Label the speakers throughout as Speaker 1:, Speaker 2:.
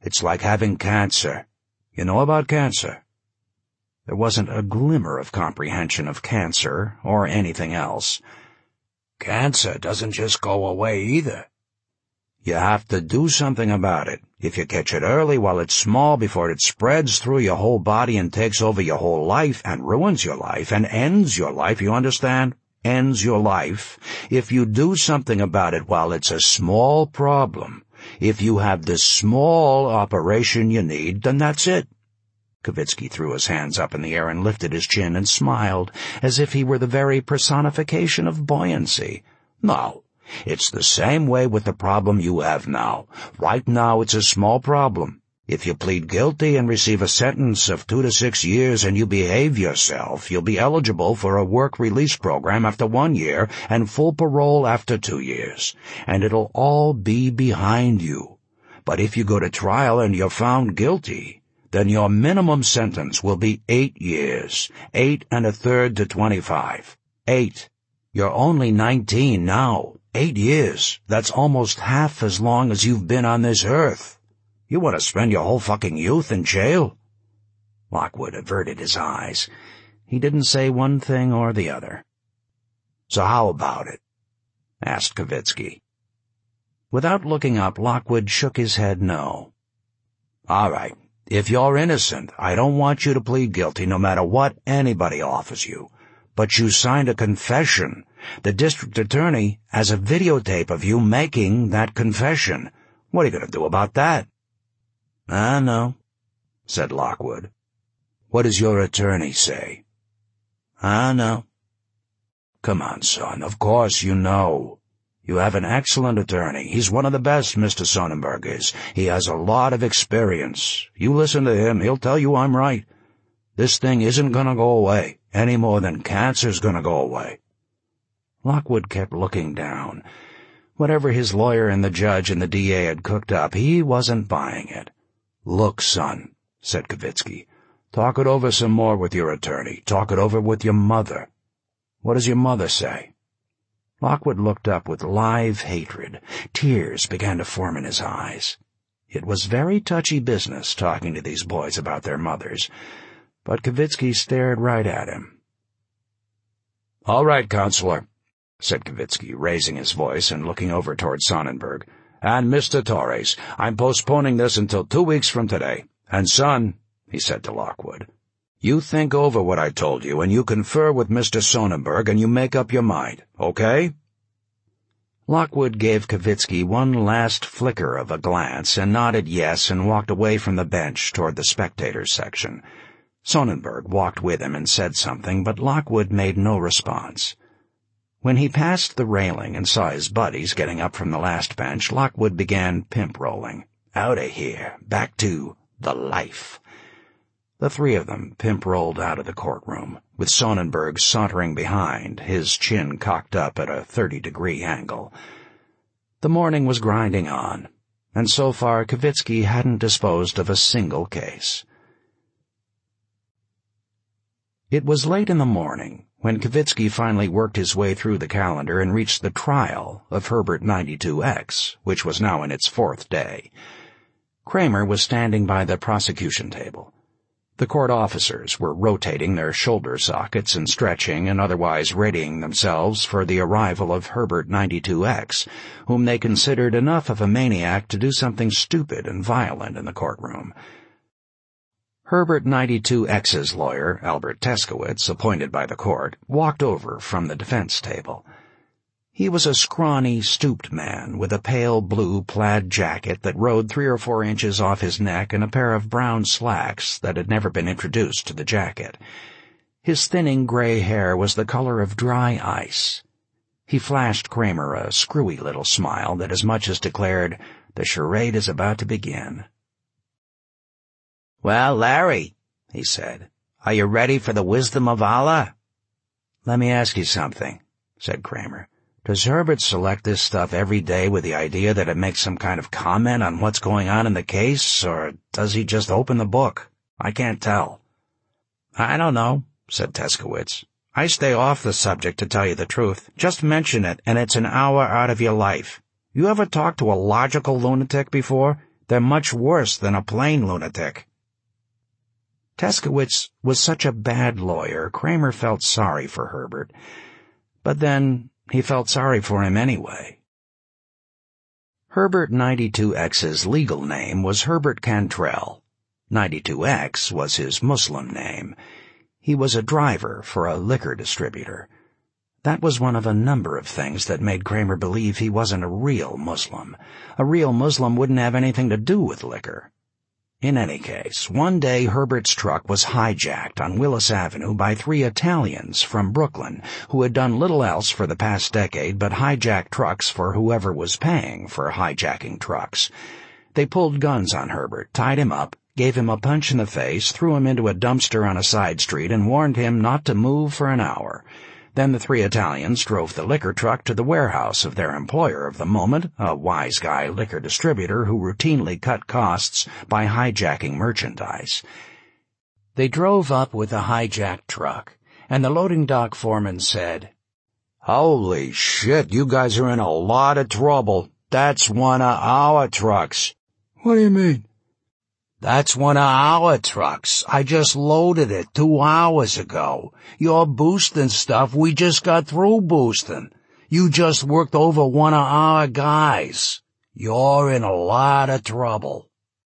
Speaker 1: It's like having cancer. You know about cancer?" There wasn't a glimmer of comprehension of cancer or anything else. "Cancer doesn't just go away either. You have to do something about it. If you catch it early while it's small before it spreads through your whole body and takes over your whole life and ruins your life and ends your life, you understand? Ends your life. If you do something about it while it's a small problem, if you have the small operation you need, then that's it." Kavitsky threw his hands up in the air and lifted his chin and smiled, as if he were the very personification of buoyancy. "No, it's the same way with the problem you have now. Right now it's a small problem. If you plead guilty and receive a sentence of 2 to 6 years and you behave yourself, you'll be eligible for a work release program after 1 year and full parole after 2 years. And it'll all be behind you. But if you go to trial and you're found guilty, then your minimum sentence will be 8 years, 8 1/3 to 25. 8. You're only 19 now. 8 years. That's almost half as long as you've been on this earth. You want to spend your whole fucking youth in jail?" Lockwood averted his eyes. He didn't say one thing or the other. "So how about it?" asked Kavitsky. Without looking up, Lockwood shook his head no. "All right. If you're innocent, I don't want you to plead guilty no matter what anybody offers you. But you signed a confession. The district attorney has a videotape of you making that confession. What are you going to do about that?" "I know," said Lockwood. "What does your attorney say?" "I know." "Come on, son, of course you know. You have an excellent attorney. He's one of the best, Mr. Sonnenberg is. He has a lot of experience. You listen to him, he'll tell you I'm right. This thing isn't going to go away, any more than cancer's going to go away." Lockwood kept looking down. Whatever his lawyer and the judge and the DA had cooked up, he wasn't buying it. "Look, son," said Kavitsky, "talk it over some more with your attorney. Talk it over with your mother. What does your mother say?" Lockwood looked up with live hatred. Tears began to form in his eyes. It was very touchy business talking to these boys about their mothers, but Kavitsky stared right at him. "All right, Counselor," said Kavitsky, raising his voice and looking over toward Sonnenberg. "And Mr. Torres, I'm postponing this until 2 weeks from today. And son," he said to Lockwood, "you think over what I told you, and you confer with Mr. Sonnenberg, and you make up your mind, okay?" Lockwood gave Kavitsky one last flicker of a glance and nodded yes and walked away from the bench toward the spectators section. Sonnenberg walked with him and said something, but Lockwood made no response. When he passed the railing and saw his buddies getting up from the last bench, Lockwood began pimp-rolling. Out of here, back to the life. The three of them pimp-rolled out of the courtroom, with Sonnenberg sauntering behind, his chin cocked up at a 30-degree angle. The morning was grinding on, and so far Kavitsky hadn't disposed of a single case. It was late in the morning when Kavitsky finally worked his way through the calendar and reached the trial of Herbert 92X, which was now in its 4th day. Kramer was standing by the prosecution table. The court officers were rotating their shoulder sockets and stretching and otherwise readying themselves for the arrival of Herbert 92X, whom they considered enough of a maniac to do something stupid and violent in the courtroom. Herbert 92X's lawyer, Albert Teskowitz, appointed by the court, walked over from the defense table. He was a scrawny, stooped man with a pale blue plaid jacket that rode 3 or 4 inches off his neck and a pair of brown slacks that had never been introduced to the jacket. His thinning gray hair was the color of dry ice. He flashed Kramer a screwy little smile that as much as declared, "The charade is about to begin." "Well, Larry," he said, "are you ready for the wisdom of Allah?" "Let me ask you something," said Kramer. "Does Herbert select this stuff every day with the idea that it makes some kind of comment on what's going on in the case, or does he just open the book? I can't tell." "I don't know," said Teskowitz. "I stay off the subject, to tell you the truth. Just mention it, and it's an hour out of your life. You ever talked to a logical lunatic before? They're much worse than a plain lunatic." Teskowitz was such a bad lawyer, Kramer felt sorry for Herbert. But then he felt sorry for him anyway. Herbert 92X's legal name was Herbert Cantrell. 92X was his Muslim name. He was a driver for a liquor distributor. That was one of a number of things that made Kramer believe he wasn't a real Muslim. A real Muslim wouldn't have anything to do with liquor. In any case, one day Herbert's truck was hijacked on Willis Avenue by 3 Italians from Brooklyn who had done little else for the past decade but hijack trucks for whoever was paying for hijacking trucks. They pulled guns on Herbert, tied him up, gave him a punch in the face, threw him into a dumpster on a side street, and warned him not to move for an hour. Then the 3 Italians drove the liquor truck to the warehouse of their employer of the moment, a wise guy liquor distributor who routinely cut costs by hijacking merchandise. They drove up with the hijacked truck, and the loading dock foreman said, "Holy shit, you guys are in a lot of trouble. That's one of our trucks."
Speaker 2: "What do you mean?"
Speaker 1: "That's one of our trucks. I just loaded it 2 hours ago. You're boosting stuff we just got through boosting. You just worked over one of our guys. You're in a lot of trouble."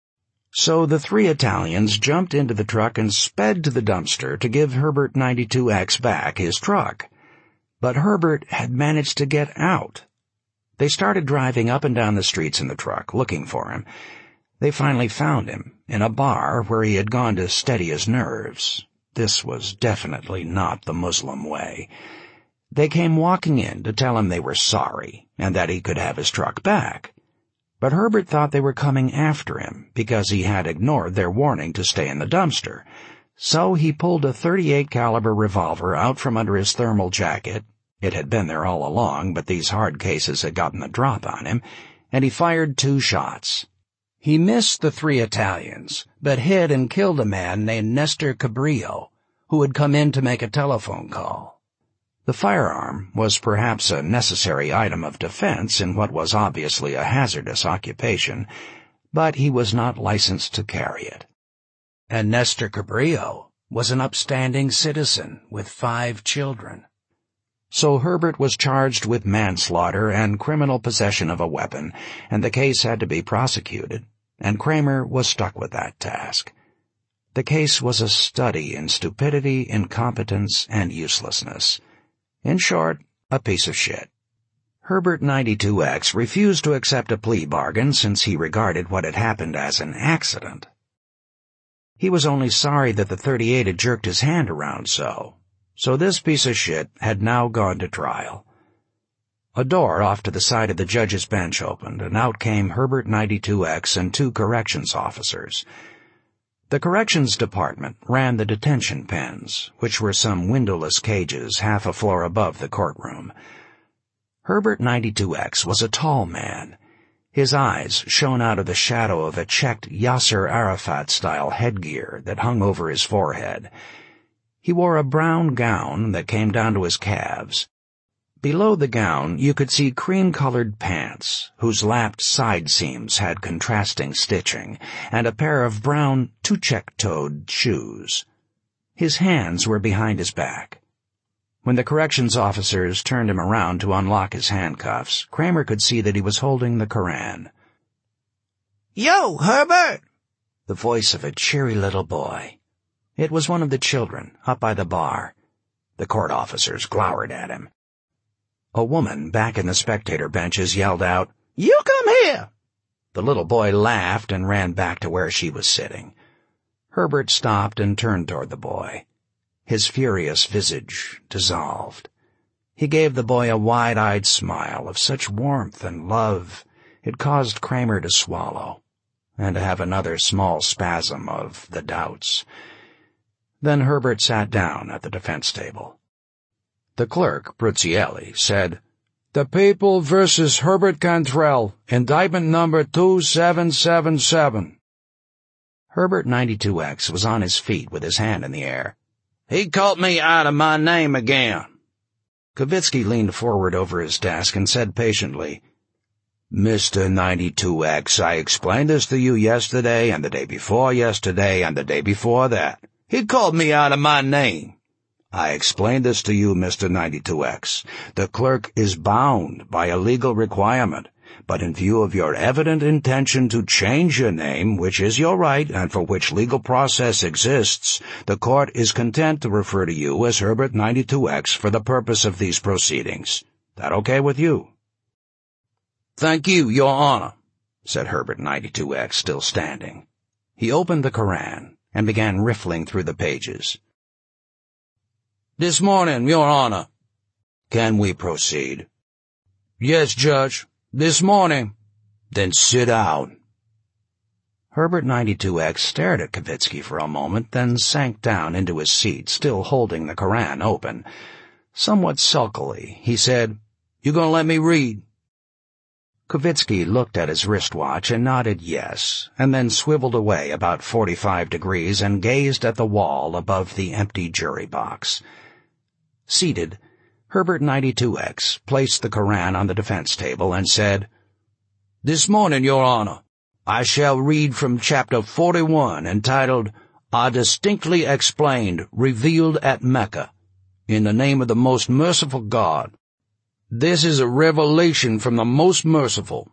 Speaker 1: So the 3 Italians jumped into the truck and sped to the dumpster to give Herbert 92X back his truck. But Herbert had managed to get out. They started driving up and down the streets in the truck, looking for him. They finally found him in a bar where he had gone to steady his nerves. This was definitely not the Muslim way. They came walking in to tell him they were sorry and that he could have his truck back. But Herbert thought they were coming after him because he had ignored their warning to stay in the dumpster. So he pulled a .38 caliber revolver out from under his thermal jacket. It had been there all along, but these hard cases had gotten the drop on him, and he fired 2 shots. He missed the 3 Italians, but hit and killed a man named Nestor Cabrillo, who had come in to make a telephone call. The firearm was perhaps a necessary item of defense in what was obviously a hazardous occupation, but he was not licensed to carry it. And Nestor Cabrillo was an upstanding citizen with 5 children. So Herbert was charged with manslaughter and criminal possession of a weapon, and the case had to be prosecuted, and Kramer was stuck with that task. The case was a study in stupidity, incompetence, and uselessness. In short, a piece of shit. Herbert 92X refused to accept a plea bargain since he regarded what had happened as an accident. He was only sorry that the .38 had jerked his hand around so this piece of shit had now gone to trial. A door off to the side of the judge's bench opened, and out came Herbert 92X and 2 corrections officers. The corrections department ran the detention pens, which were some windowless cages half a floor above the courtroom. Herbert 92X was a tall man. His eyes shone out of the shadow of a checked Yasser Arafat-style headgear that hung over his forehead. He wore a brown gown that came down to his calves. Below the gown you could see cream-colored pants, whose lapped side seams had contrasting stitching, and a pair of brown two-check-toed shoes. His hands were behind his back. When the corrections officers turned him around to unlock his handcuffs, Kramer could see that he was holding the Koran.
Speaker 2: "Yo, Herbert!"
Speaker 1: The voice of a cheery little boy. It was one of the children, up by the bar. The court officers glowered at him. A woman back in the spectator benches yelled out,
Speaker 2: "You come here!"
Speaker 1: The little boy laughed and ran back to where she was sitting. Herbert stopped and turned toward the boy. His furious visage dissolved. He gave the boy a wide-eyed smile of such warmth and love it caused Kramer to swallow, and to have another small spasm of the doubts. Then Herbert sat down at the defense table. The clerk, Bruzielli, said, "The People versus Herbert Cantrell, indictment number 2777. Herbert 92X was on his feet with his hand in the air.
Speaker 2: "He called me out of my name again."
Speaker 1: Kavitsky leaned forward over his desk and said patiently, Mr. 92X, I explained this to you yesterday and the day before yesterday and the day before that.
Speaker 2: He called me out of my name.
Speaker 1: I explained this to you, Mr. 92X. The clerk is bound by a legal requirement, but in view of your evident intention to change your name, which is your right and for which legal process exists, the court is content to refer to you as Herbert 92X for the purpose of these proceedings. That okay with you?
Speaker 2: Thank you, Your Honor,
Speaker 1: said Herbert 92X, still standing. He opened the Koran and began riffling through the pages.
Speaker 2: This morning, Your Honor.
Speaker 1: Can we proceed?
Speaker 2: Yes, Judge. This morning.
Speaker 1: Then sit down. Herbert 92X stared at Kavitsky for a moment, then sank down into his seat, still holding the Koran open. Somewhat sulkily, he said,
Speaker 2: You gonna let me read?
Speaker 1: Kavitsky looked at his wristwatch and nodded yes, and then swiveled away about 45 degrees and gazed at the wall above the empty jury box. Seated, Herbert 92X placed the Koran on the defense table and said,
Speaker 2: This morning, Your Honor, I shall read from chapter 41 entitled, Are Distinctly Explained, Revealed at Mecca, in the name of the Most Merciful God. This is a revelation from the Most Merciful.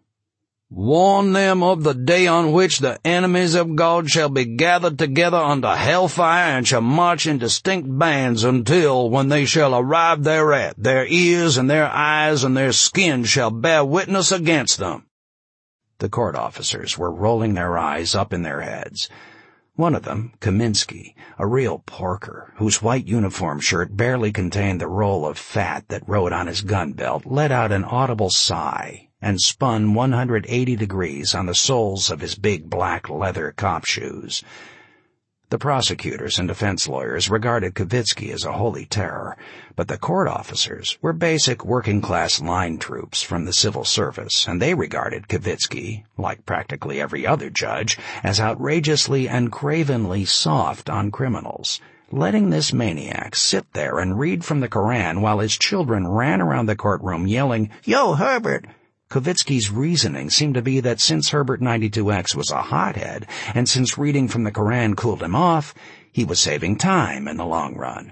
Speaker 2: Warn them of the day on which the enemies of God shall be gathered together under hellfire and shall march in distinct bands until, when they shall arrive thereat, their ears and their eyes and their skin shall bear witness against them.
Speaker 1: The court officers were rolling their eyes up in their heads. One of them, Kaminsky, a real porker, whose white uniform shirt barely contained the roll of fat that rode on his gun belt, let out an audible sigh and spun 180 degrees on the soles of his big black leather cop shoes. The prosecutors and defense lawyers regarded Kavitsky as a holy terror, but the court officers were basic working-class line troops from the civil service, and they regarded Kavitsky, like practically every other judge, as outrageously and cravenly soft on criminals. Letting this maniac sit there and read from the Koran while his children ran around the courtroom yelling, "Yo, Herbert!" Kavitsky's reasoning seemed to be that since Herbert 92X was a hothead, and since reading from the Koran cooled him off, he was saving time in the long run.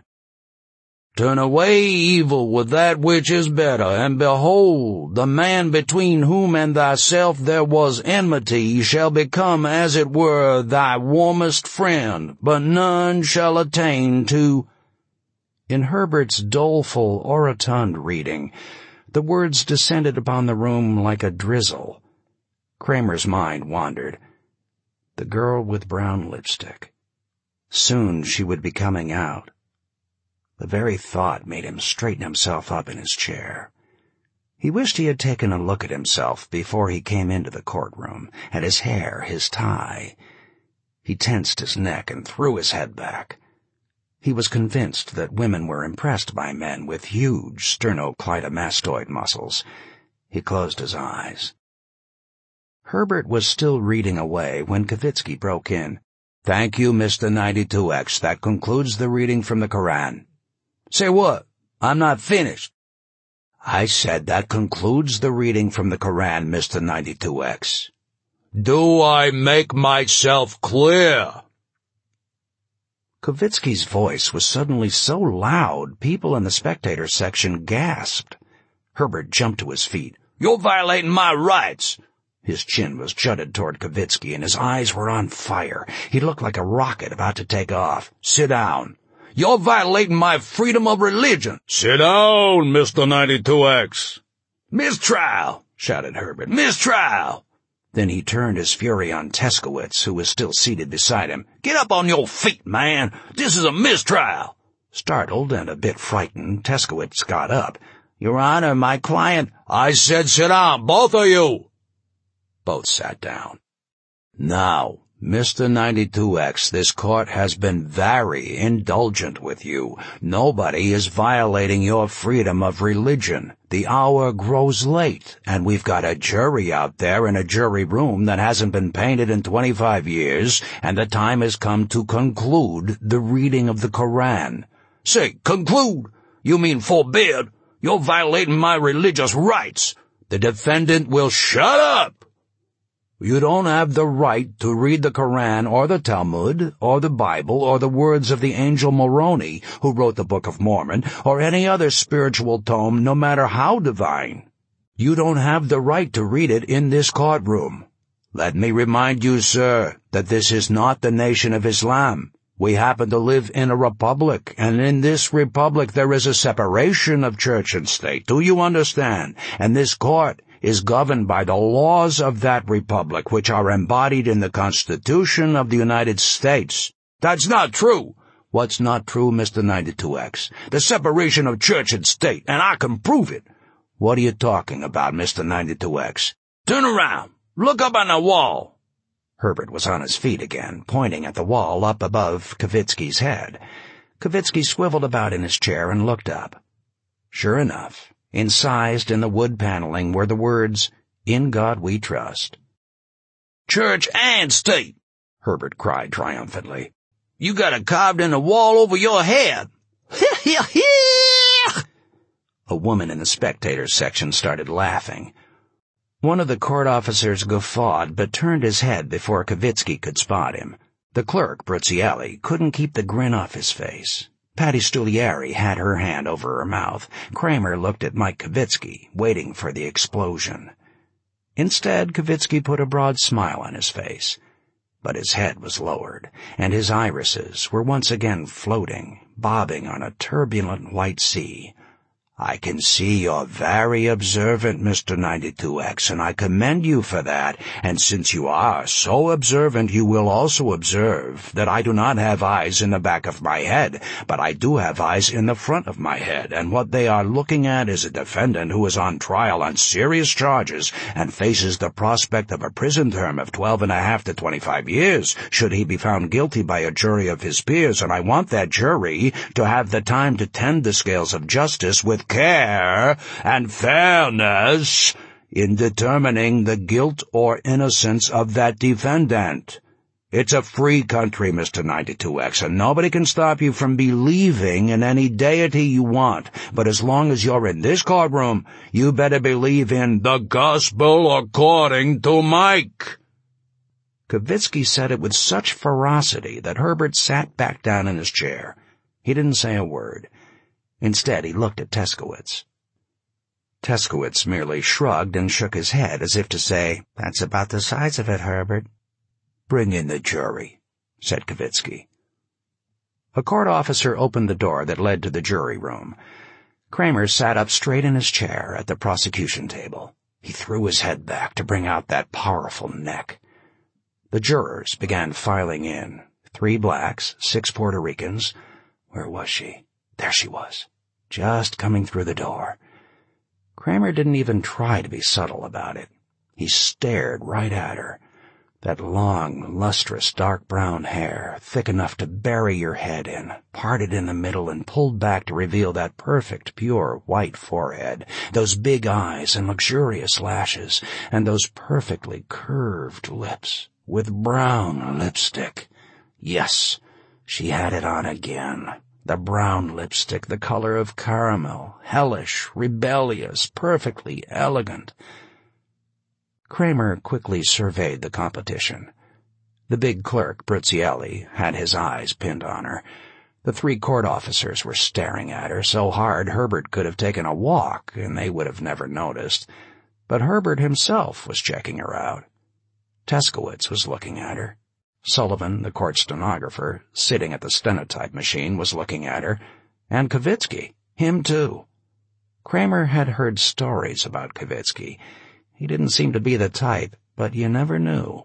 Speaker 2: Turn away evil with that which is better, and behold, the man between whom and thyself there was enmity shall become, as it were, thy warmest friend, but none shall attain to—
Speaker 1: In Herbert's doleful, orotund reading, the words descended upon the room like a drizzle. Kramer's mind wandered. The girl with brown lipstick. Soon she would be coming out. The very thought made him straighten himself up in his chair. He wished he had taken a look at himself before he came into the courtroom, at his hair, his tie. He tensed his neck and threw his head back. He was convinced that women were impressed by men with huge sternocleidomastoid muscles. He closed his eyes. Herbert was still reading away when Kavitsky broke in.
Speaker 2: Thank you, Mr. 92X. That concludes the reading from the Koran. Say what? I'm not finished.
Speaker 1: I said that concludes the reading from the Koran, Mr. 92X.
Speaker 2: Do I make myself clear?
Speaker 1: Kavitsky's voice was suddenly so loud, people in the spectator section gasped. Herbert jumped to his feet.
Speaker 2: You're violating my rights.
Speaker 1: His chin was jutted toward Kavitsky, and his eyes were on fire. He looked like a rocket about to take off.
Speaker 2: Sit down. You're violating my freedom of religion.
Speaker 3: Sit down, Mr. 92X.
Speaker 2: Mistrial, shouted Herbert. Mistrial.
Speaker 1: Then he turned his fury on Teskowitz, who was still seated beside him.
Speaker 2: Get up on your feet, man. This is a mistrial.
Speaker 1: Startled and a bit frightened, Teskowitz got up. Your Honor, my client—
Speaker 2: I said sit down, both of you.
Speaker 1: Both sat down. Now, Mr. 92X, this court has been very indulgent with you. Nobody is violating your freedom of religion. The hour grows late, and we've got a jury out there in a jury room that hasn't been painted in 25 years, and the time has come to conclude the reading of the Koran.
Speaker 2: Say, conclude? You mean forbid? You're violating my religious rights. The defendant will shut up. You don't have the right to read the Koran or the Talmud or the Bible or the words of the angel Moroni, who wrote the Book of Mormon, or any other spiritual tome, no matter how divine. You don't have the right to read it in this courtroom. Let me remind you, sir, that this is not the Nation of Islam. We happen to live in a republic, and in this republic there is a separation of church and state. Do you understand? And this court is governed by the laws of that republic, which are embodied in the Constitution of the United States. That's not true. What's not true, Mr. 92X? The separation of church and state, and I can prove it. What are you talking about, Mr. 92X? Turn around. Look up on the wall. Herbert was on his feet again, pointing at the wall up above Kavitsky's head. Kavitsky swiveled about in his chair and looked up. Sure enough, incised in the wood paneling were the words, "In God We Trust." "Church and state," Herbert cried triumphantly. "You got it carved in the wall over your head." A woman in the spectators section started laughing. One of the court officers guffawed but turned his head before Kavitsky could spot him. The clerk, Bruzielli, couldn't keep the grin off his face. Patty Stugliari had her hand over her mouth. Kramer looked at Mike Kavitsky, waiting for the explosion. Instead, Kavitsky put a broad smile on his face. But his head was lowered, and his irises were once again floating, bobbing on a turbulent white sea. "I can see you're very observant, Mr. 92X, and I commend you for that. And since you are so observant, you will also observe that I do not have eyes in the back of my head, but I do have eyes in the front of my head, and what they are looking at is a defendant who is on trial on serious charges and faces the prospect of a prison term of 12.5 to 25 years, should he be found guilty by a jury of his peers, and I want that jury to have the time to tend the scales of justice with care and fairness in determining the guilt or innocence of that defendant. It's a free country, Mr. 92X, and nobody can stop you from believing in any deity you want. But as long as you're in this courtroom, you better believe in the gospel according to Mike." Kavitsky said it with such ferocity that Herbert sat back down in his chair. He didn't say a word. Instead, he looked at Teskowitz. Teskowitz merely shrugged and shook his head as if to say, "That's about the size of it, Herbert." "Bring in the jury," said Kavitsky. A court officer opened the door that led to the jury room. Kramer sat up straight in his chair at the prosecution table. He threw his head back to bring out that powerful neck. The jurors began filing in. 3 blacks, 6 Puerto Ricans. Where was she? There she was, just coming through the door. Kramer didn't even try to be subtle about it. He stared right at her. That long, lustrous, dark brown hair, thick enough to bury your head in, parted in the middle and pulled back to reveal that perfect, pure, white forehead, those big eyes and luxurious lashes, and those perfectly curved lips, with brown lipstick. Yes, she had it on again. The brown lipstick, the color of caramel, hellish, rebellious, perfectly elegant. Kramer quickly surveyed the competition. The big clerk, Bruzielli, had his eyes pinned on her. The 3 court officers were staring at her so hard Herbert could have taken a walk, and they would have never noticed. But Herbert himself was checking her out. Teskowitz was looking at her. Sullivan, the court stenographer, sitting at the stenotype machine, was looking at her, and Kavitsky, him too. Kramer had heard stories about Kavitsky. He didn't seem to be the type, but you never knew.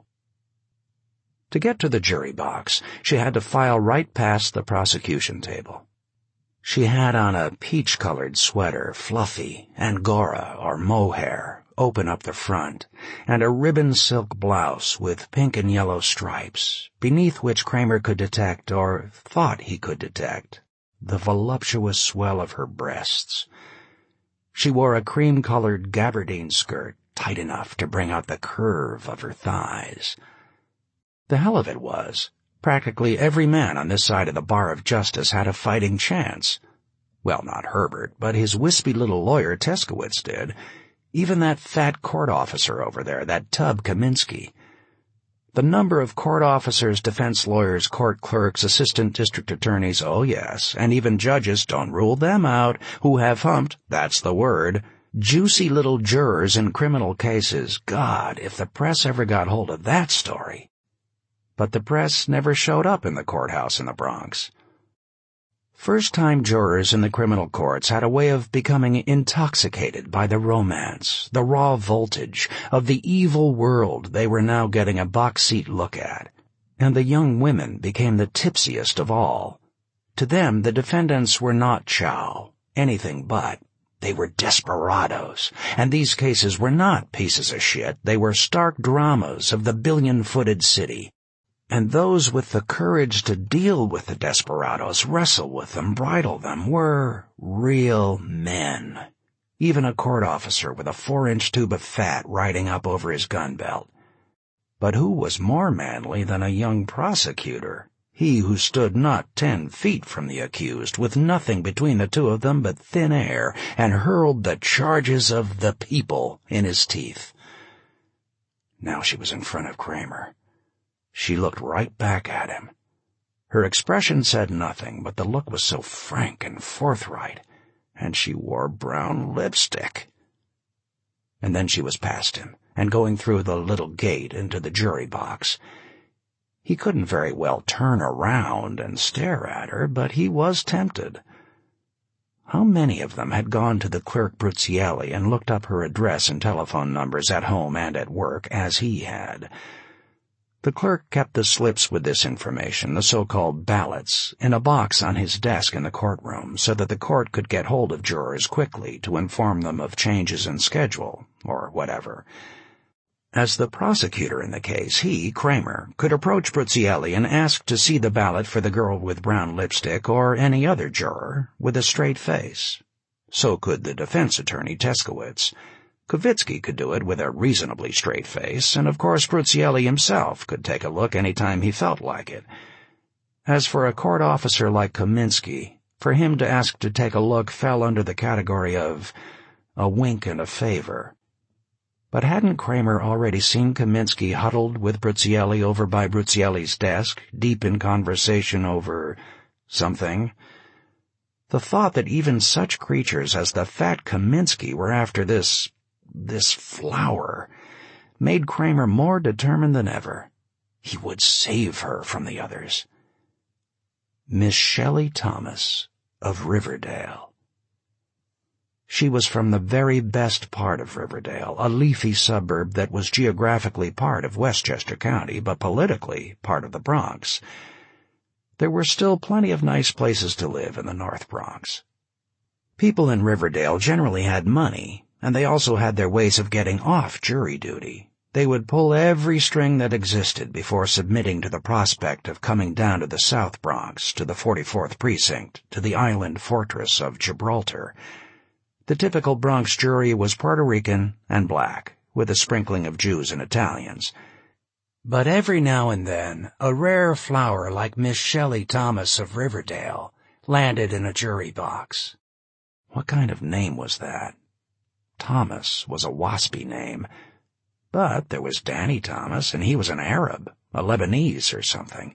Speaker 2: To get to the jury box, she had to file right past the prosecution table. She had on a peach-colored sweater, fluffy, angora or mohair, open up the front, and a ribbon silk blouse with pink and yellow stripes, beneath which Kramer could detect, or thought he could detect, the voluptuous swell of her breasts. She wore a cream-colored gabardine skirt, tight enough to bring out the curve of her thighs. The hell of it was, practically every man on this side of the bar of justice had a fighting chance. Well, not Herbert, but his wispy little lawyer Teskowitz did.
Speaker 1: Even that fat court officer over there, that Tub Kaminsky. The number of court officers, defense lawyers, court clerks, assistant district attorneys, oh yes, and even judges, don't rule them out, who have humped, that's the word, juicy little jurors in criminal cases. God, if the press ever got hold of that story. But the press never showed up in the courthouse in the Bronx. First-time jurors in the criminal courts had a way of becoming intoxicated by the romance, the raw voltage of the evil world they were now getting a box-seat look at, and the young women became the tipsiest of all. To them, the defendants were not chow, anything but. They were desperados, and these cases were not pieces of shit. They were stark dramas of the billion-footed city. And those with the courage to deal with the desperados, wrestle with them, bridle them, were real men. Even a court officer with a 4-inch tube of fat riding up over his gun belt. But who was more manly than a young prosecutor? He who stood not 10 feet from the accused, with nothing between the two of them but thin air, and hurled the charges of the people in his teeth. Now she was in front of Kramer. She looked right back at him. Her expression said nothing, but the look was so frank and forthright, and she wore brown lipstick. And then she was past him, and going through the little gate into the jury box. He couldn't very well turn around and stare at her, but he was tempted. How many of them had gone to the clerk Bruzielli and looked up her address and telephone numbers at home and at work, as he had? The clerk kept the slips with this information, the so-called ballots, in a box on his desk in the courtroom so that the court could get hold of jurors quickly to inform them of changes in schedule, or whatever. As the prosecutor in the case, he, Kramer, could approach Bruzielli and ask to see the ballot for the girl with brown lipstick or any other juror with a straight face. So could the defense attorney, Teskowitz. Kovitsky could do it with a reasonably straight face, and of course Bruzielli himself could take a look any time he felt like it. As for a court officer like Kaminsky, for him to ask to take a look fell under the category of a wink and a favor. But hadn't Kramer already seen Kaminsky huddled with Bruzielli over by Bruzielli's desk, deep in conversation over something? The thought that even such creatures as the fat Kaminsky were after this flower, made Kramer more determined than ever. He would save her from the others. Miss Shelley Thomas of Riverdale. She was from the very best part of Riverdale, a leafy suburb that was geographically part of Westchester County, but politically part of the Bronx. There were still plenty of nice places to live in the North Bronx. People in Riverdale generally had money, and they also had their ways of getting off jury duty. They would pull every string that existed before submitting to the prospect of coming down to the South Bronx, to the 44th Precinct, to the island fortress of Gibraltar. The typical Bronx jury was Puerto Rican and black, with a sprinkling of Jews and Italians. But every now and then, a rare flower like Miss Shelley Thomas of Riverdale landed in a jury box. What kind of name was that? Thomas was a waspy name. But there was Danny Thomas, and he was an Arab, a Lebanese or something.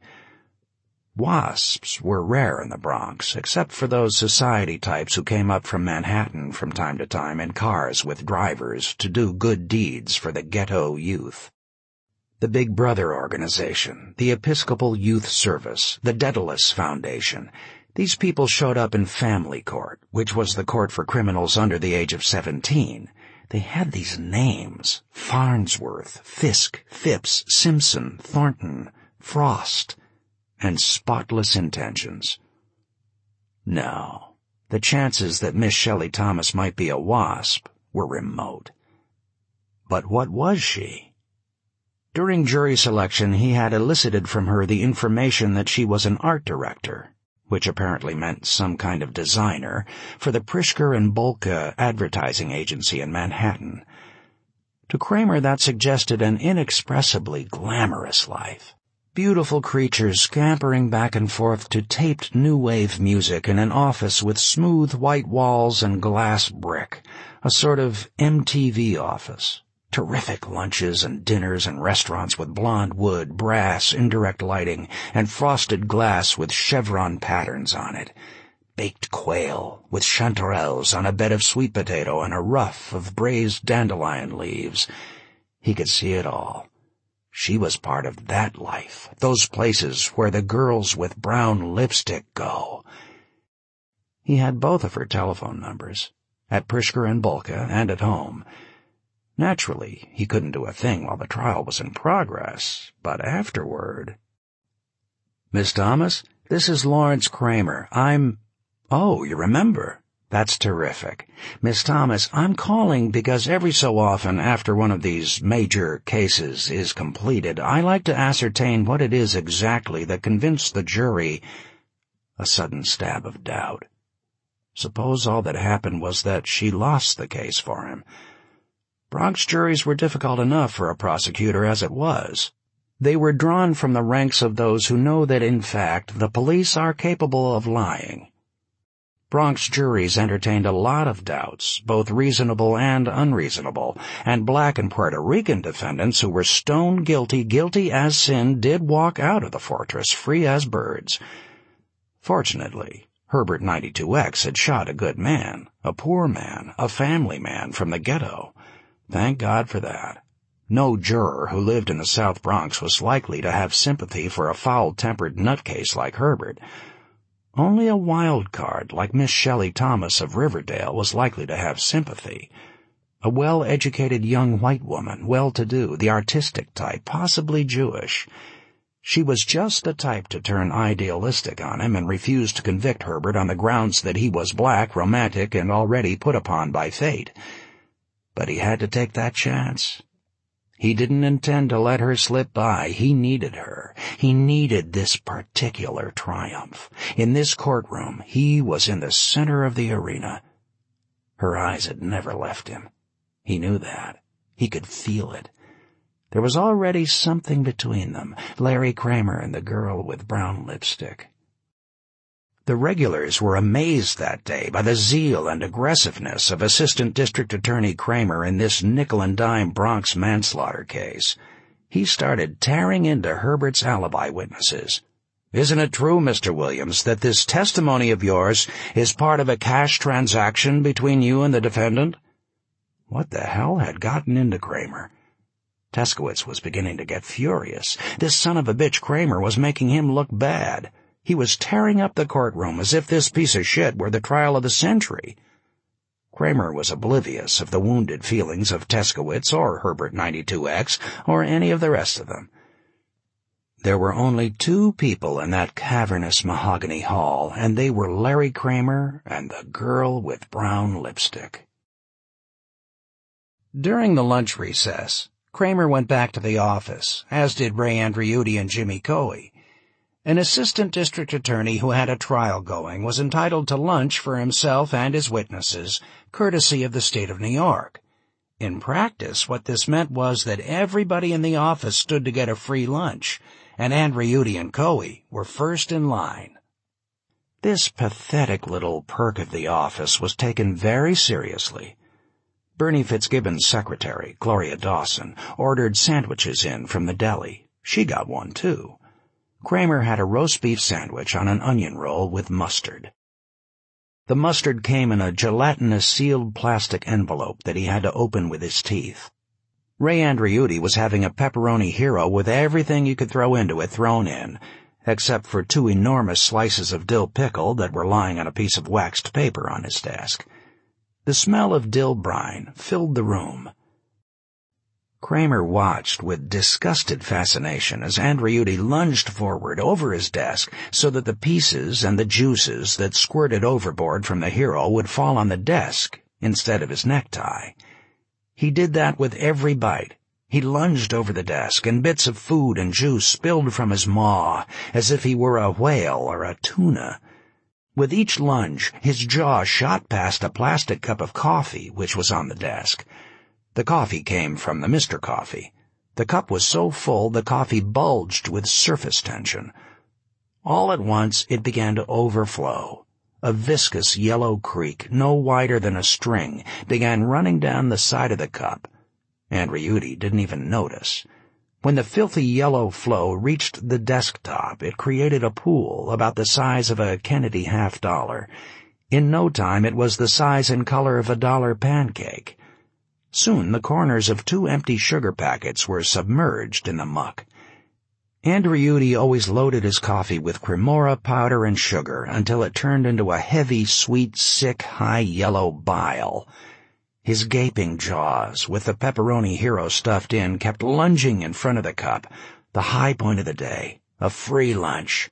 Speaker 1: Wasps were rare in the Bronx, except for those society types who came up from Manhattan from time to time in cars with drivers to do good deeds for the ghetto youth. The Big Brother organization, the Episcopal Youth Service, the Daedalus Foundation. These people showed up in family court, which was the court for criminals under the age of 17. They had these names: Farnsworth, Fisk, Phipps, Simpson, Thornton, Frost, and spotless intentions. No, the chances that Miss Shelley Thomas might be a wasp were remote. But what was she? During jury selection, he had elicited from her the information that she was an art director, which apparently meant some kind of designer, for the Prischker and Bolka advertising agency in Manhattan. To Kramer, that suggested an inexpressibly glamorous life.
Speaker 2: beautiful creatures scampering back and forth to taped new wave music in an office with smooth white walls and glass brick, a sort of MTV office. Terrific lunches and dinners and restaurants with blonde wood, brass, indirect lighting, and frosted glass with chevron patterns on it. Baked quail with chanterelles on a bed of sweet potato and a ruff of braised dandelion leaves. He could see it all. She was part of that life, those places where the girls with brown lipstick go. He had both of her telephone numbers, at Prischker and Bulka and at home. Naturally, he couldn't do a thing while the trial was in progress, but afterward... "Miss Thomas, this is Lawrence Kramer. Oh, you remember? That's terrific. Miss Thomas, I'm calling because every so often after one of these major cases is completed, I like to ascertain what it is exactly that convinced the jury." A sudden stab of doubt. Suppose all that happened was that she lost the case for him. Bronx juries were difficult enough for a prosecutor as it was. They were drawn from the ranks of those who know that, in fact, the police are capable of lying. Bronx juries entertained a lot of doubts, both reasonable and unreasonable, and Black and Puerto Rican defendants who were stone guilty as sin, did walk out of the fortress free as birds. Fortunately, Herbert 92X had shot a good man, a poor man, a family man from the ghetto. Thank God for that. No juror who lived in the South Bronx was likely to have sympathy for a foul-tempered nutcase like Herbert. Only a wild card like Miss Shelley Thomas of Riverdale was likely to have sympathy. A well-educated young white woman, well-to-do, the artistic type, possibly Jewish. She was just the type to turn idealistic on him and refuse to convict Herbert on the grounds that he was black, romantic, and already put upon by fate. But he had to take that chance. He didn't intend to let her slip by. He needed her. He needed this particular triumph. In this courtroom, he was in the center of the arena. Her eyes had never left him. He knew that. He could feel it. There was already something between them, Larry Kramer and the girl with brown lipstick. The regulars were amazed that day by the zeal and aggressiveness of Assistant District Attorney Kramer in this nickel-and-dime Bronx manslaughter case. He started tearing into Herbert's alibi witnesses. "Isn't it true, Mr. Williams, that this testimony of yours is part of a cash transaction between you and the defendant?" What the hell had gotten into Kramer? Teskowitz was beginning to get furious. This son of a bitch Kramer was making him look bad. He was tearing up the courtroom as if this piece of shit were the trial of the century. Kramer was oblivious of the wounded feelings of Teskowitz or Herbert 92X or any of the rest of them. There were only two people in that cavernous mahogany hall, and they were Larry Kramer and the girl with brown lipstick. During the lunch recess, Kramer went back to the office, as did Ray Andriuti and Jimmy Coey. An assistant district attorney who had a trial going was entitled to lunch for himself and his witnesses, courtesy of the state of New York. In practice, what this meant was that everybody in the office stood to get a free lunch, and Andriuti and Coey were first in line. This pathetic little perk of the office was taken very seriously. Bernie Fitzgibbon's secretary, Gloria Dawson, ordered sandwiches in from the deli. She got one, too. Kramer had a roast beef sandwich on an onion roll with mustard. The mustard came in a gelatinous sealed plastic envelope that he had to open with his teeth. Ray Andriuti was having a pepperoni hero with everything you could throw into it thrown in, except for two enormous slices of dill pickle that were lying on a piece of waxed paper on his desk. The smell of dill brine filled the room. Kramer watched with disgusted fascination as Andriuti lunged forward over his desk so that the pieces and the juices that squirted overboard from the hero would fall on the desk instead of his necktie. He did that with every bite. He lunged over the desk, and bits of food and juice spilled from his maw as if he were a whale or a tuna. With each lunge, his jaw shot past a plastic cup of coffee which was on the desk. The coffee came from the Mr. Coffee.
Speaker 1: The cup was so full the coffee bulged with surface tension. All at once it began to overflow. A viscous yellow creek, no wider than a string, began running down the side of the cup. Andreotti didn't even notice. When the filthy yellow flow reached the desktop, it created a pool about the size of a Kennedy $50. In no time it was the size and color of a dollar pancake. Soon the corners of 2 empty sugar packets were submerged in the muck. Andreotti always loaded his coffee with Cremora powder and sugar until it turned into a heavy, sweet, sick, high yellow bile. His gaping jaws, with the pepperoni hero stuffed in, kept lunging in front of the cup, the high point of the day, a free lunch.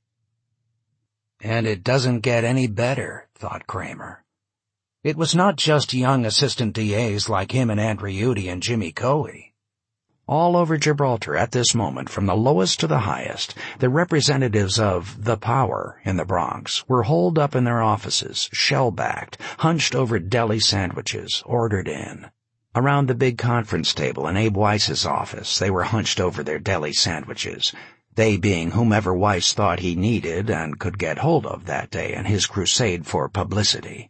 Speaker 1: And it doesn't get any better, thought Kramer. It was not just young assistant DAs like him and Andreotti and Jimmy Coey. All over Gibraltar at this moment, from the lowest to the highest, the representatives of the power in the Bronx were holed up in their offices, shell-backed, hunched over deli sandwiches, ordered in. Around the big conference table in Abe Weiss's office, they were hunched over their deli sandwiches, they being whomever Weiss thought he needed and could get hold of that day in his crusade for publicity.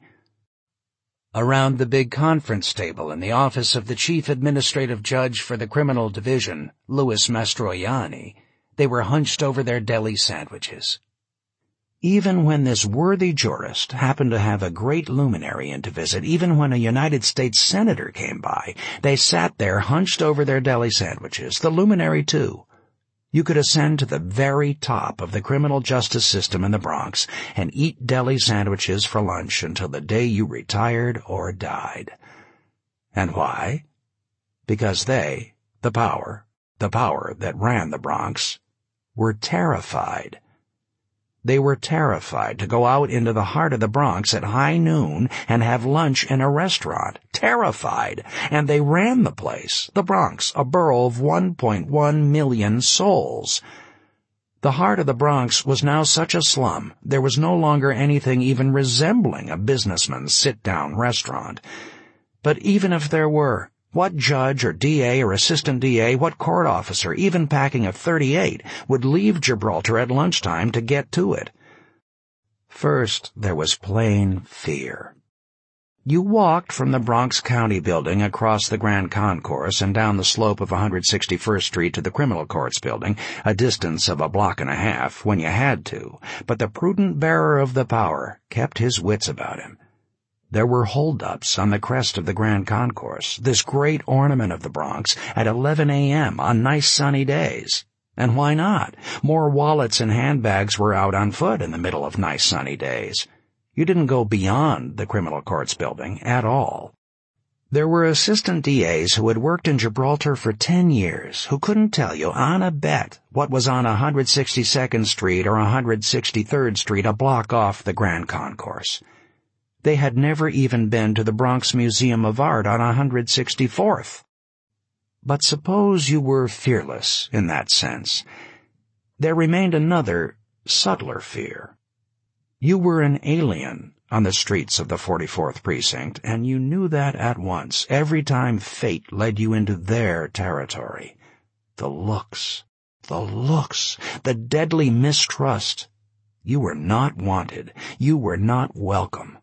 Speaker 1: Around the big conference table in the office of the chief administrative judge for the criminal division, Louis Mastroianni, they were hunched over their deli sandwiches. Even when this worthy jurist happened to have a great luminary in to visit, even when a United States senator came by, they sat there hunched over their deli sandwiches, the luminary too. You could ascend to the very top of the criminal justice system in the Bronx and eat deli sandwiches for lunch until the day you retired or died. And why? Because they, the power that ran the Bronx, were terrified. They were terrified to go out into the heart of the Bronx at high noon and have lunch in a restaurant. Terrified. And they ran the place, the Bronx, a borough of 1.1 million souls. The heart of the Bronx was now such a slum, there was no longer anything even resembling a businessman's sit-down restaurant. But even if there were, what judge or DA or assistant DA, what court officer, even packing a .38, would leave Gibraltar at lunchtime to get to it? First, there was plain fear. You walked from the Bronx County Building across the Grand Concourse and down the slope of 161st Street to the Criminal Courts Building, a distance of a block and a half, when you had to, but the prudent bearer of the power kept his wits about him. There were hold-ups on the crest of the Grand Concourse, this great ornament of the Bronx, at 11 a.m. on nice sunny days. And why not? More wallets and handbags were out on foot in the middle of nice sunny days. You didn't go beyond the Criminal Courts Building at all. There were assistant DAs who had worked in Gibraltar for 10 years who couldn't tell you on a bet what was on 162nd Street or 163rd Street a block off the Grand Concourse. They had never even been to the Bronx Museum of Art on 164th. But suppose you were fearless in that sense. There remained another, subtler fear. You were an alien on the streets of the 44th Precinct, and you knew that at once, every time fate led you into their territory. The looks, the deadly mistrust. You were not wanted. You were not welcome.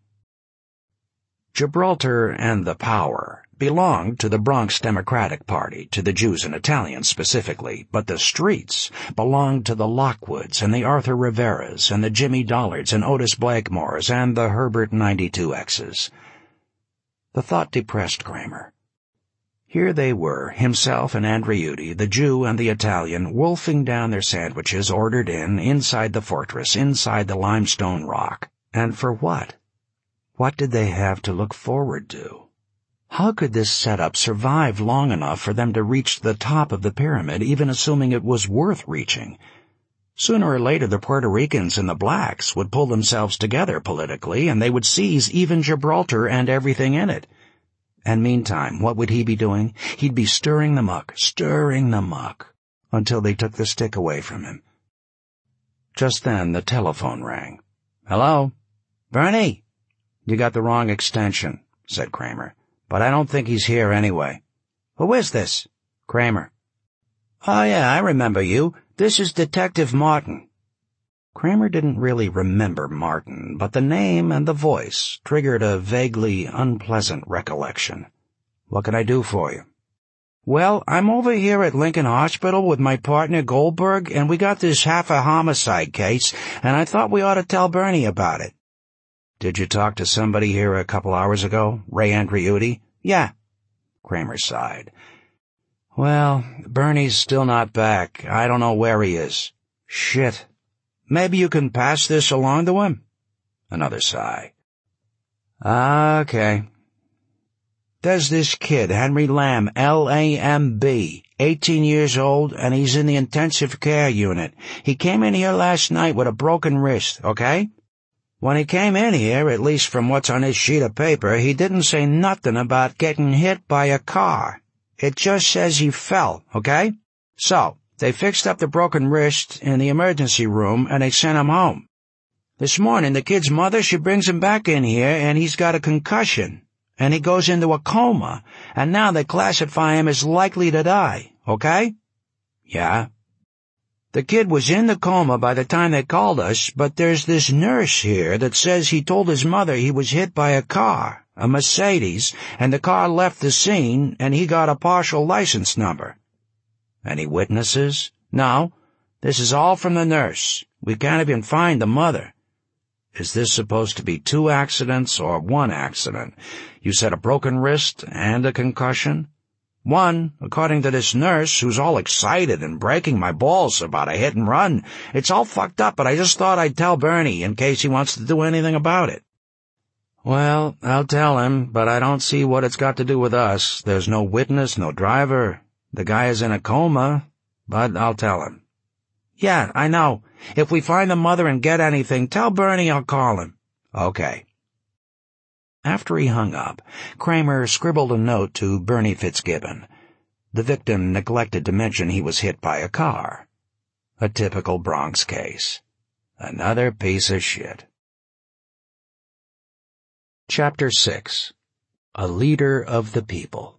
Speaker 1: Gibraltar and the power belonged to the Bronx Democratic Party, to the Jews and Italians specifically, but the streets belonged to the Lockwoods and the Arthur Riveras and the Jimmy Dollards and Otis Blakemores and the Herbert 92Xs. The thought depressed Kramer. Here they were, himself and Andreotti, the Jew and the Italian, wolfing down their sandwiches ordered in, inside the fortress, inside the limestone rock. And for what? What did they have to look forward to? How could this setup survive long enough for them to reach the top of the pyramid, even assuming it was worth reaching? Sooner or later the Puerto Ricans and the blacks would pull themselves together politically, and they would seize even Gibraltar and everything in it. And meantime, what would he be doing? He'd be stirring the muck, until they took the stick away from him. Just then the telephone rang. "Hello? Bernie? You got the wrong extension," said Kramer. "But I don't think he's here anyway." "Who is this?" "Kramer."
Speaker 2: "Oh yeah, I remember you. This is Detective Martin." Kramer didn't really remember Martin, but the name and the voice triggered a vaguely unpleasant recollection. "What can I do for you?" "Well, I'm over here at Lincoln Hospital with my partner Goldberg, and we got this half-a-homicide case, and I thought we ought to tell Bernie about it." "Did you talk to somebody here a couple hours ago? Ray Andriuti?" "Yeah." Kramer sighed. "Well, Bernie's still not back. I don't know where he is." "Shit. Maybe you can pass this along to him?" Another sigh. "Okay. There's this kid, Henry Lamb, L-A-M-B, 18 years old, and he's in the intensive care unit. He came in here last night with a broken wrist, okay? When he came in here, at least from what's on his sheet of paper, he didn't say nothing about getting hit by a car. It just says he fell, okay? So, they fixed up the broken wrist in the emergency room, and they sent him home. This morning, the kid's mother, she brings him back in here, and he's got a concussion, and he goes into a coma, and now they classify him as likely to die, okay?" "Yeah." "The kid was in the coma by the time they called us, but there's this nurse here that says he told his mother he was hit by a car, a Mercedes, and the car left the scene, and he got a partial license number." "Any witnesses?" "No. This is all from the nurse. We can't even find the mother." "Is this supposed to be 2 accidents or 1 accident? You said a broken wrist and a concussion?" "One, according to this nurse, who's all excited and breaking my balls about a hit and run. It's all fucked up, but I just thought I'd tell Bernie in case he wants to do anything about it." "Well, I'll tell him, but I don't see what it's got to do with us. There's no witness, no driver. The guy is in a coma, but I'll tell him." "Yeah, I know. If we find the mother and get anything, tell Bernie I'll call him." "Okay." After he hung up, Kramer scribbled a note to Bernie Fitzgibbon. The victim neglected to mention he was hit by a car. A typical Bronx case. Another piece of shit. Chapter 6. A Leader of the People.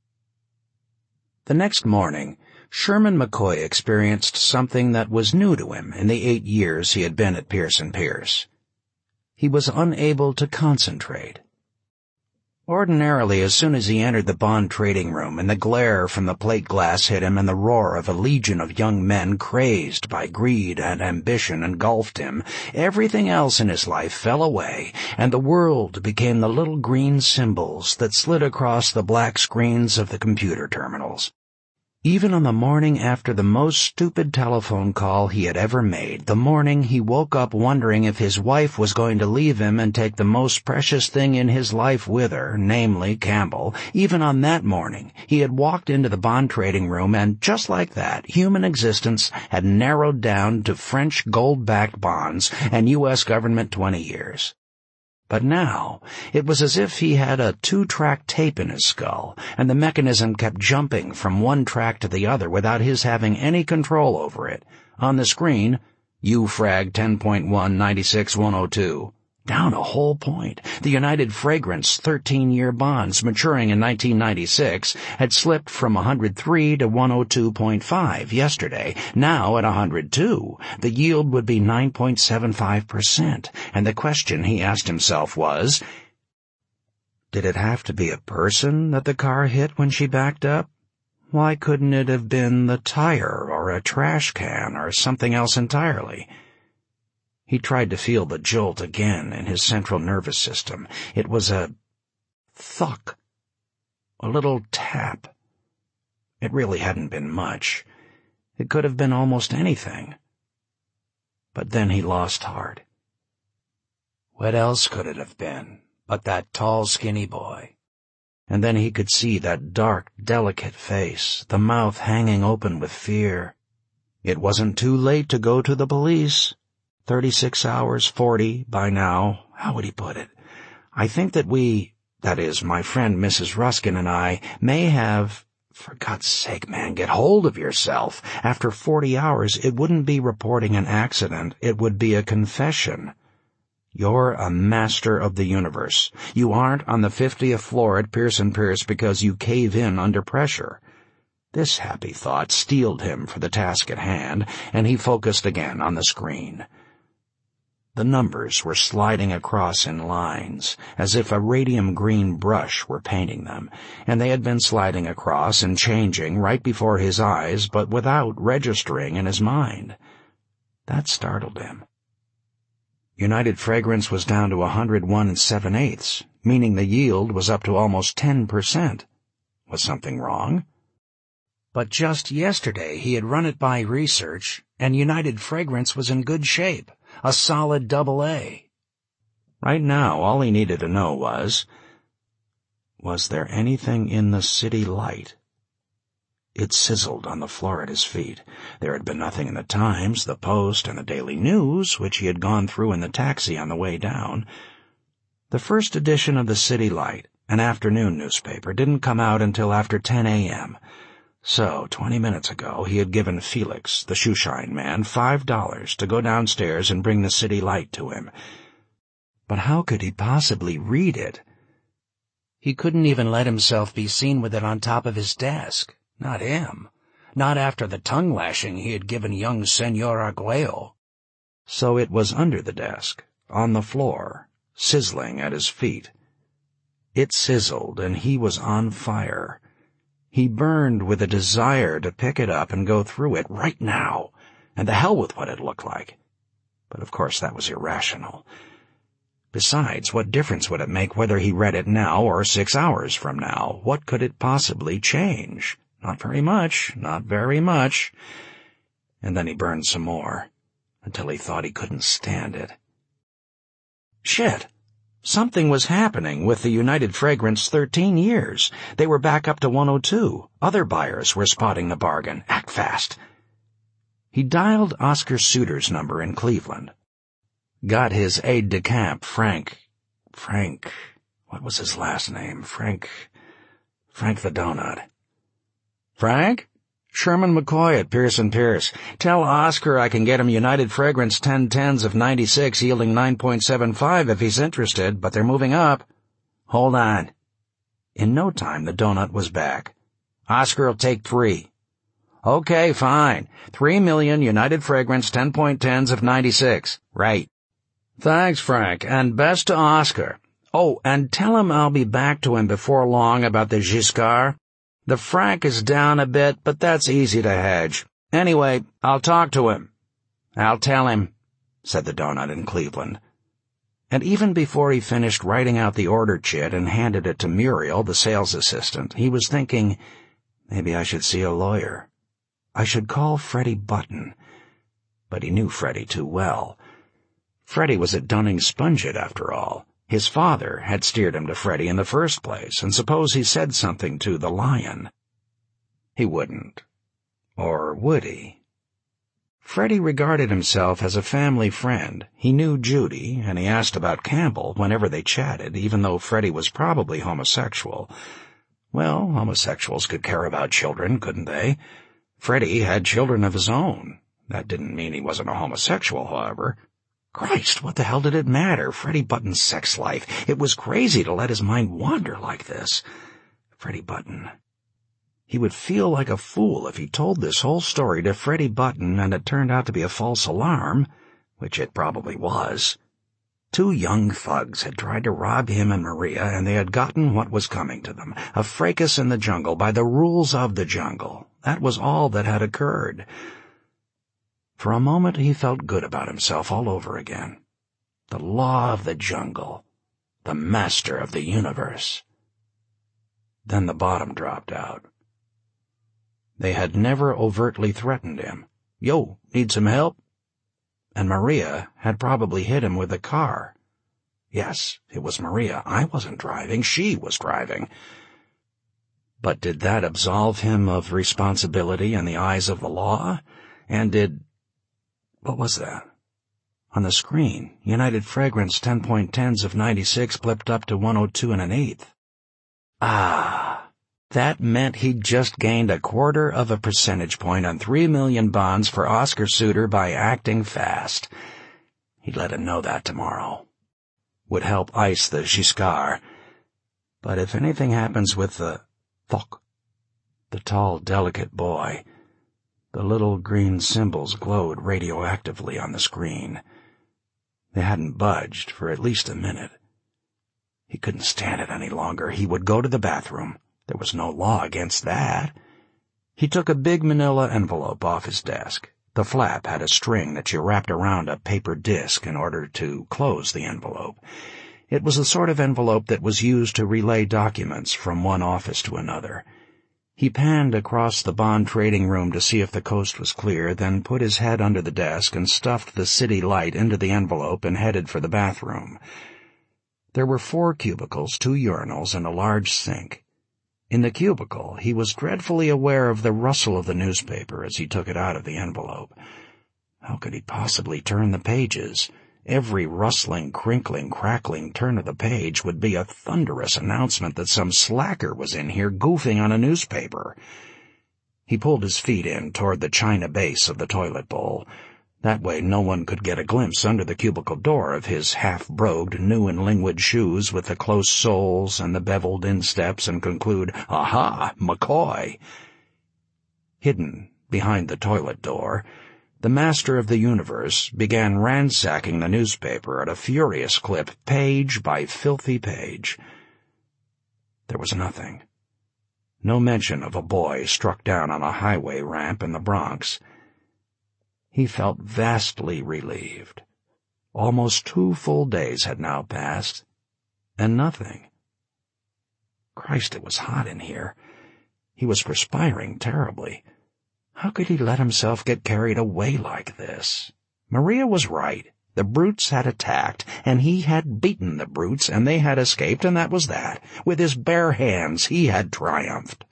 Speaker 2: The next morning, Sherman McCoy experienced something that was new to him in the 8 years he had been at Pierce & Pierce. He was unable to concentrate. Ordinarily, as soon as he entered the bond trading room and the glare from the plate glass hit him and the roar of a legion of young men crazed by greed and ambition engulfed him, everything else in his life fell away, and the world became the little green symbols that slid across the black screens of the computer terminals. Even on the morning after the most stupid telephone call he had ever made, the morning he woke up wondering if his wife was going to leave him and take the most precious thing in his life with her, namely Campbell, even on that morning, he had walked into the bond trading room and, just like that, human existence had narrowed down to French gold-backed bonds and U.S. government 20 years. But now, it was as if he had a 2-track tape in his skull, and the mechanism kept jumping from one track to the other without his having any control over it. On the screen, UFrag 10.1-96-102. Down a whole point. The United Fragrance 13-year bonds maturing in 1996 had slipped from 103 to 102.5 yesterday. Now at 102, the yield would be 9.75%, and the question he asked himself was, did it have to be a person that the car hit when she backed up? Why couldn't it have been the tire or a trash can or something else entirely? He tried to feel the jolt again in his central nervous system. It was a thunk, a little tap. It really hadn't been much. It could have been almost anything. But then he lost heart. What else could it have been but that tall, skinny boy? And then he could see that dark, delicate face, the mouth hanging open with fear. It wasn't too late to go to the police. 36 hours, 40 by now. How would he put it? I think that that is, my friend Mrs. Ruskin and I, may have... For God's sake, man, get hold of yourself. After 40 hours, it wouldn't be reporting an accident. It would be a confession. You're a master of the universe. You aren't on the 50th floor at Pierce & Pierce because you cave in under pressure.
Speaker 1: This happy thought steeled him for the task at hand, and he focused again on the screen. The numbers were sliding across in lines, as if a radium-green brush were painting them, and they had been sliding across and changing right before his eyes, but without registering in his mind. That startled him. United Fragrance was down to 101 7/8, meaning the yield was up to almost 10%. Was something wrong? But just yesterday he had run it by research, and United Fragrance was in good shape, a solid AA. Right now, all he needed to know was there anything in the city light? It sizzled on the floor at his feet. There had been nothing in the Times, the Post, and the Daily News, which he had gone through in the taxi on the way down. The first edition of the City Light, an afternoon newspaper, didn't come out until after 10 a.m., so 20 minutes ago he had given Felix, the shoeshine man, $5 to go downstairs and bring the City Light to him. But how could he possibly read it? He couldn't even let himself be seen with it on top of his desk. Not him. Not after the tongue-lashing he had given young Senor Arguello. So it was under the desk, on the floor, sizzling at his feet. It sizzled, and he was on fire. He burned with a desire to pick it up and go through it right now, and the hell with what it looked like. But of course that was irrational. Besides, what difference would it make whether he read it now or 6 hours from now? What could it possibly change? Not very much, not very much. And then he burned some more, until he thought he couldn't stand it. Shit! Something was happening with the United Fragrance 13 years. They were back up to 102. Other buyers were spotting the bargain. Act fast. He dialed Oscar Suter's number in Cleveland. Got his aide-de-camp, Frank, what was his last name? Frank the Donut. Frank? Sherman McCoy at Pearson Pierce. Tell Oscar I can get him United Fragrance 10/10s of 96 yielding 9.75 if he's interested, but they're moving up. Hold on. In no time the donut was back. Oscar'll take 3. Okay, fine. 3 million United Fragrance 10.10s of 96. Right. Thanks, Frank, and best to Oscar. Oh, and tell him I'll be back to him before long about the Giscard. The franc is down a bit, but that's easy to hedge. Anyway, I'll talk to him. I'll tell him, said the donut in Cleveland. And even before he finished writing out the order chit and handed it to Muriel, the sales assistant, he was thinking, maybe I should see a lawyer. I should call Freddie Button. But he knew Freddie too well. Freddie was at Dunning-Spungett, after all. His father had steered him to Freddie in the first place, and suppose he said something to the Lion. He wouldn't. Or would he? Freddie regarded himself as a family friend. He knew Judy, and he asked about Campbell whenever they chatted, even though Freddie was probably homosexual. Well, homosexuals could care about children, couldn't they? Freddie had children of his own. That didn't mean he wasn't a homosexual, however. Christ, what the hell did it matter? Freddie Button's sex life. It was crazy to let his mind wander like this. Freddie Button. He would feel like a fool if he told this whole story to Freddie Button and it turned out to be a false alarm, which it probably was. 2 young thugs had tried to rob him and Maria, and they had gotten what was coming to them, a fracas in the jungle by the rules of the jungle. That was all that had occurred. For a moment he felt good about himself all over again. The law of the jungle. The master of the universe. Then the bottom dropped out. They had never overtly threatened him. Yo, need some help? And Maria had probably hit him with a car. Yes, it was Maria. I wasn't driving. She was driving. But did that absolve him of responsibility in the eyes of the law? And what was that? On the screen, United Fragrance 10.10s of 96 blipped up to 102 1/8. Ah, that meant he'd just gained 1/4 of a percentage point on 3 million bonds for Oscar Suter by acting fast. He'd let him know that tomorrow. Would help ice the Giscard. But if anything happens with the The tall, delicate boy. The little green symbols glowed radioactively on the screen. They hadn't budged for at least a minute. He couldn't stand it any longer. He would go to the bathroom. There was no law against that. He took a big manila envelope off his desk. The flap had a string that you wrapped around a paper disc in order to close the envelope. It was the sort of envelope that was used to relay documents from one office to another. He panned across the bond trading room to see if the coast was clear, then put his head under the desk and stuffed the city light into the envelope and headed for the bathroom. There were 4 cubicles, 2 urinals, and a large sink. In the cubicle, he was dreadfully aware of the rustle of the newspaper as he took it out of the envelope. How could he possibly turn the pages? Every rustling, crinkling, crackling turn of the page would be a thunderous announcement that some slacker was in here goofing on a newspaper. He pulled his feet in toward the china base of the toilet bowl. That way no one could get a glimpse under the cubicle door of his half-brogued, new-in-language shoes with the close soles and the beveled insteps and conclude, "Aha, McCoy!" Hidden behind the toilet door, the master of the universe began ransacking the newspaper at a furious clip, page by filthy page. There was nothing. No mention of a boy struck down on a highway ramp in the Bronx. He felt vastly relieved. Almost 2 full days had now passed, and nothing. Christ, it was hot in here. He was perspiring terribly. How could he let himself get carried away like this? Maria was right. The brutes had attacked, and he had beaten the brutes, and they had escaped, and that was that. With his bare hands he had triumphed.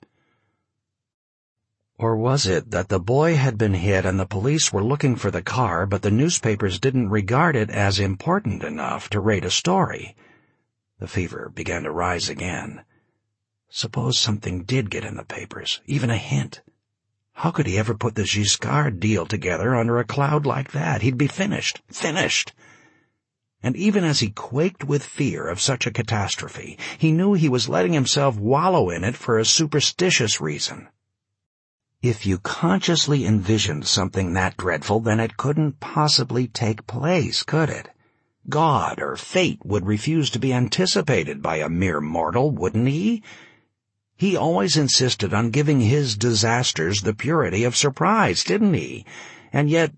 Speaker 1: Or was it that the boy had been hit and the police were looking for the car, but the newspapers didn't regard it as important enough to rate a story? The fever began to rise again. Suppose something did get in the papers, even a hint. How could he ever put the Giscard deal together under a cloud like that? He'd be finished. Finished! And even as he quaked with fear of such a catastrophe, he knew he was letting himself wallow in it for a superstitious reason. If you consciously envisioned something that dreadful, then it couldn't possibly take place, could it? God or fate would refuse to be anticipated by a mere mortal, wouldn't he? He always insisted on giving his disasters the purity of surprise, didn't he? And yet,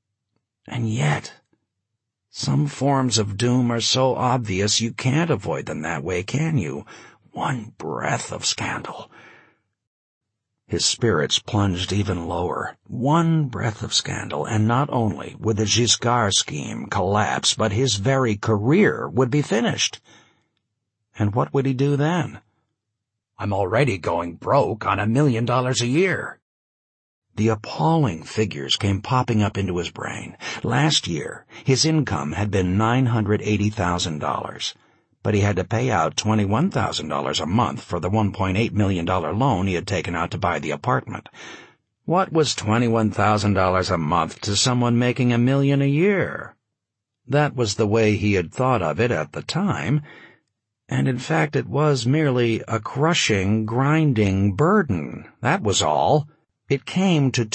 Speaker 1: some forms of doom are so obvious you can't avoid them that way, can you? One breath of scandal. His spirits plunged even lower. One breath of scandal, and not only would the Giscard scheme collapse, but his very career would be finished. And what would he do then? "I'm already going broke on $1 million a year." The appalling figures came popping up into his brain. Last year, his income had been $980,000. But he had to pay out $21,000 a month for the $1.8 million loan he had taken out to buy the apartment. What was $21,000 a month to someone making $1 million a year? That was the way he had thought of it at the time, and in fact it was merely a crushing, grinding burden. That was all. It came to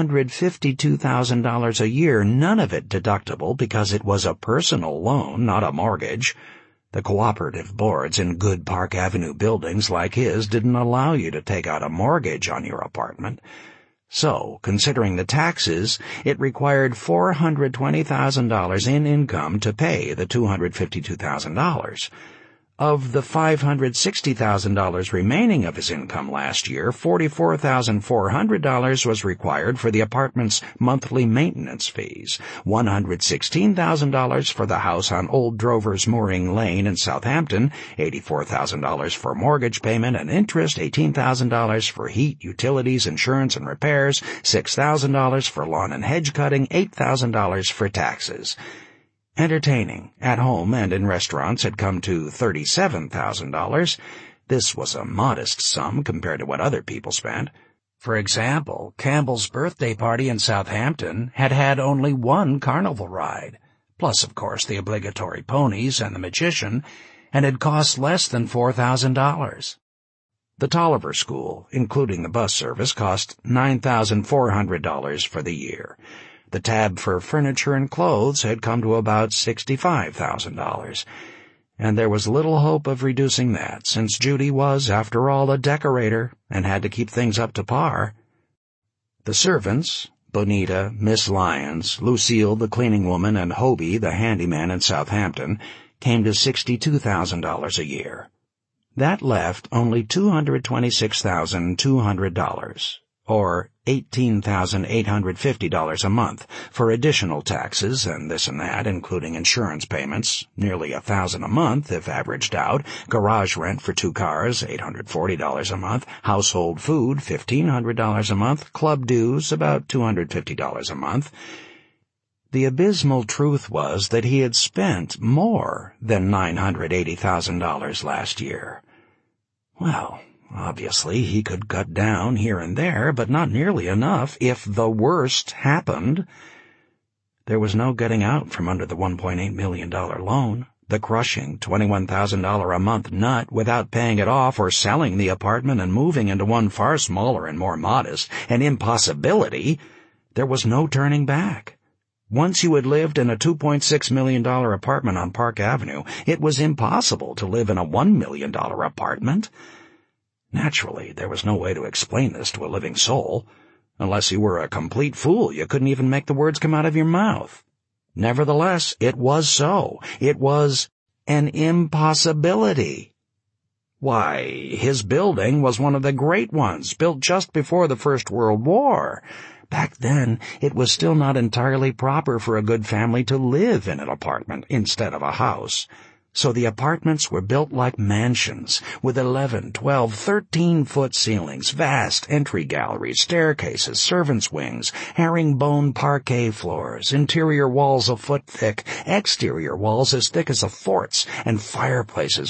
Speaker 1: $252,000 a year, none of it deductible because it was a personal loan, not a mortgage. The cooperative boards in good Park Avenue buildings like his didn't allow you to take out a mortgage on your apartment. So, considering the taxes, it required $420,000 in income to pay the $252,000. Of the $560,000 remaining of his income last year, $44,400 was required for the apartment's monthly maintenance fees, $116,000 for the house on Old Drover's Mooring Lane in Southampton, $84,000 for mortgage payment and interest, $18,000 for heat, utilities, insurance, and repairs, $6,000 for lawn and hedge cutting, $8,000 for taxes. Entertaining, at home and in restaurants, had come to $37,000. This was a modest sum compared to what other people spent. For example, Campbell's birthday party in Southampton had had only one carnival ride, plus, of course, the obligatory ponies and the magician, and had cost less than $4,000. The Tolliver School, including the bus service, cost $9,400 for the year. The tab for furniture and clothes had come to about $65,000. And there was little hope of reducing that, since Judy was, after all, a decorator and had to keep things up to par. The servants, Bonita, Miss Lyons, Lucille the cleaning woman, and Hobie the handyman in Southampton, came to $62,000 a year. That left only $226,200, or $18,850 a month, for additional taxes and this and that, including insurance payments, nearly $1,000 a month if averaged out, garage rent for 2 cars, $840 a month, household food, $1,500 a month, club dues, about $250 a month. The abysmal truth was that he had spent more than $980,000 last year. Well, obviously he could cut down here and there, but not nearly enough if the worst happened. There was no getting out from under the $1.8 million loan, the crushing $21,000 a month nut, without paying it off or selling the apartment and moving into one far smaller and more modest, an impossibility. There was no turning back. Once you had lived in a $2.6 million apartment on Park Avenue, it was impossible to live in a $1 million apartment. Naturally, there was no way to explain this to a living soul. Unless you were a complete fool, you couldn't even make the words come out of your mouth. Nevertheless, it was so. It was an impossibility. Why, his building was one of the great ones, built just before the First World War. Back then, it was still not entirely proper for a good family to live in an apartment instead of a house. So the apartments were built like mansions, with 11, 12, 13-foot ceilings, vast entry galleries, staircases, servants' wings, herringbone parquet floors, interior walls a foot thick, exterior walls as thick as the forts, and fireplaces,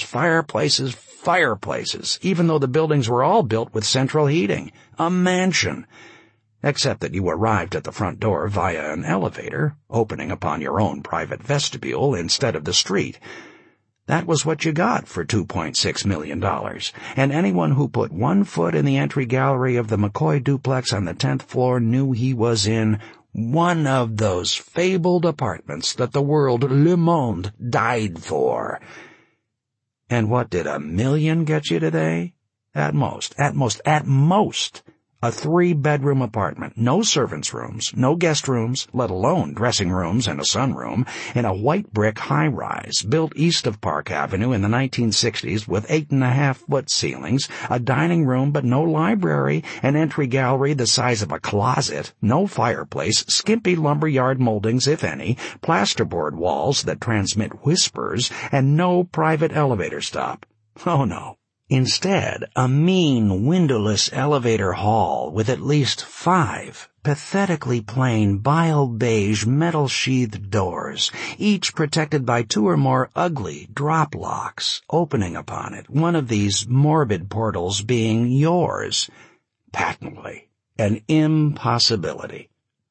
Speaker 1: even though the buildings were all built with central heating. A mansion. Except that you arrived at the front door via an elevator, opening upon your own private vestibule instead of the street. That was what you got for $2.6 million, and anyone who put 1 foot in the entry gallery of the McCoy duplex on the 10th floor knew he was in one of those fabled apartments that the world Le Monde died for. And what did $1 million get you today? At most, a 3-bedroom apartment, no servants' rooms, no guest rooms, let alone dressing rooms and a sunroom, in a white brick high-rise built east of Park Avenue in the 1960s with 8.5-foot ceilings, a dining room but no library, an entry gallery the size of a closet, no fireplace, skimpy lumberyard moldings, if any, plasterboard walls that transmit whispers, and no private elevator stop. Oh no. Instead, a mean, windowless elevator hall with at least 5 pathetically plain bile-beige metal-sheathed doors, each protected by 2 or more ugly drop locks opening upon it, one of these morbid portals being yours. Patently an impossibility.